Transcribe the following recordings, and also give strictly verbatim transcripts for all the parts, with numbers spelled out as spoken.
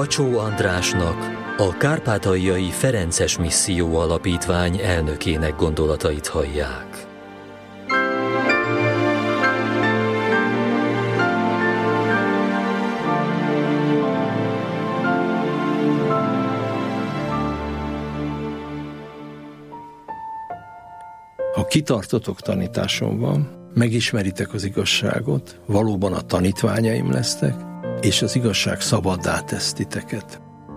Kacsó Andrásnak, a Kárpátaljai Ferences Misszió Alapítvány elnökének gondolatait hallják. Ha kitartotok tanításomban, megismeritek az igazságot, valóban a tanítványaim lesztek, és az igazság szabaddá tesz titeket.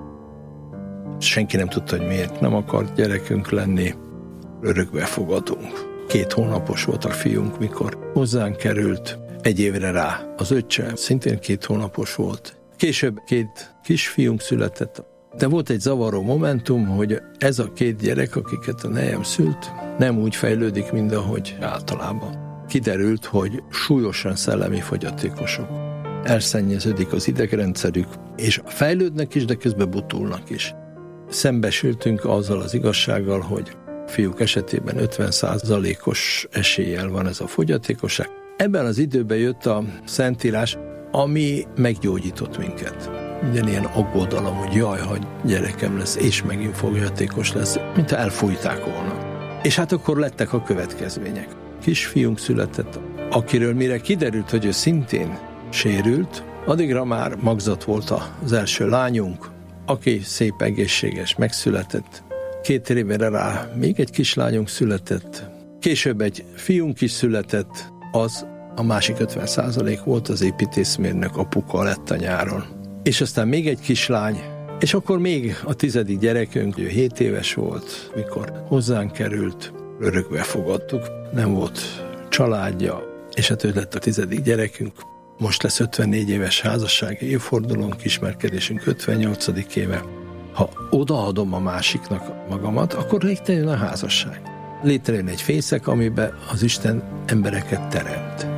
Senki nem tudta, hogy miért nem akart gyerekünk lenni. Örökbe fogadunk. Két hónapos volt a fiunk, mikor hozzánk került. Egy évre rá az öccse szintén két hónapos volt. Később két kisfiunk született. De volt egy zavaró momentum, hogy ez a két gyerek, akiket a nejem szült, nem úgy fejlődik, mint ahogy általában. Kiderült, hogy súlyosan szellemi fogyatékosok. Elszennyeződik az idegrendszerük, és fejlődnek is, de közben butulnak is. Szembesültünk azzal az igazsággal, hogy a fiúk esetében ötven százalékos eséllyel van ez a fogyatékosság. Ebben az időben jött a Szentírás, ami meggyógyított minket. Minden ilyen aggodalom, hogy jaj, ha gyerekem lesz, és megint fogyatékos lesz, mint elfújták volna. És hát akkor lettek a következmények. Kisfiunk született, akiről mire kiderült, hogy ő szintén sérült, addigra már magzat volt az első lányunk, aki szép, egészséges, megszületett. Két évre rá még egy kislányunk született. Később egy fiunk is született, az a másik ötven százalék volt, az építészmérnök apuka lett a nyáron. És aztán még egy kislány, és akkor még a tizedik gyerekünk, ő hét éves volt, mikor hozzánk került, örökbe fogadtuk, nem volt családja, és hát ő lett a tizedik gyerekünk. Most lesz ötvennégy éves házassági évfordulónk, ismerkedésünk ötvennyolcadik éve. Ha odaadom a másiknak magamat, akkor létrejön a házasság. Létrejön egy fészek, amiben az Isten embereket teremt.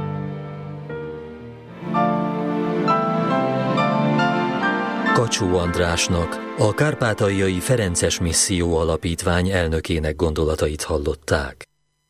Kacsó Andrásnak, a Kárpátaljai Ferences Misszió Alapítvány elnökének gondolatait hallották.